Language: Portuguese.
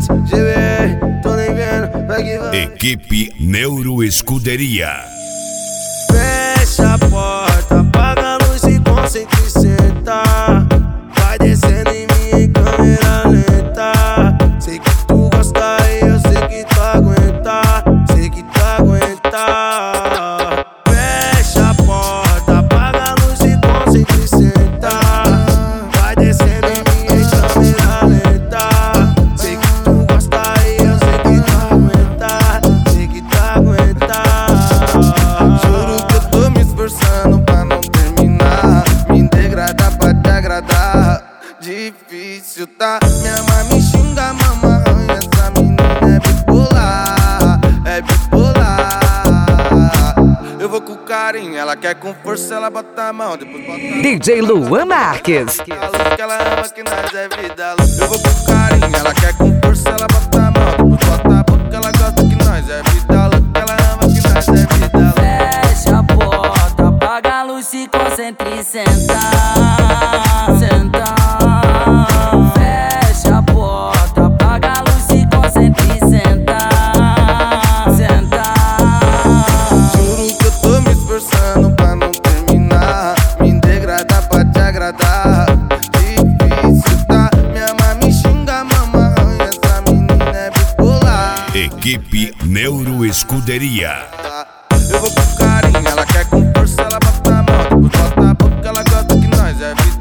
GBR, tô nem vendo, vai que vai. Equipe Neuro Escuderia. Fecha a porta, apaga a luz e concentra e senta. Vai descendo em mim em câmera lenta. Sei que tu gosta e eu sei que tu aguenta. Sei que tu aguenta. Fecha a porta, apaga a luz e concentra e senta. Vai descendo em mim em câmera lenta. Sei que tu gosta e eu sei que tu aguenta. Sei que tu aguenta. Juro que eu tô me esforçando pra não terminar. Me degradar pra te agradar. Difícil, tá? Minha mãe me xinga, mamãe. Essa menina é bipolar. É bipolar. Eu vou com carinho, ela quer com força, ela bota a mão, depois bota a mão. DJ Luan Marques. Que ela ama que nós é vida louca. Eu vou com carinho, ela quer com força, ela bota a mão, depois bota a boca, ela gosta que nós é vida louca. Ela ama que nós é vida louca. Fecha a porta, apaga a luz, se concentra e senta. Senta. Fecha a porta, apaga a luz, se concentra e senta. Senta. Juro que eu tô me esforçando pra não terminar. Me degradar pra te agradar. Difícil, tá? Minha mãe me xinga, mamãe. Essa menina é bipolar. Equipe Neuro Escuderia. Eu vou com carinho, ela quer com força, ela bota a mão, depois bota a boca, ela gosta que nós é vida.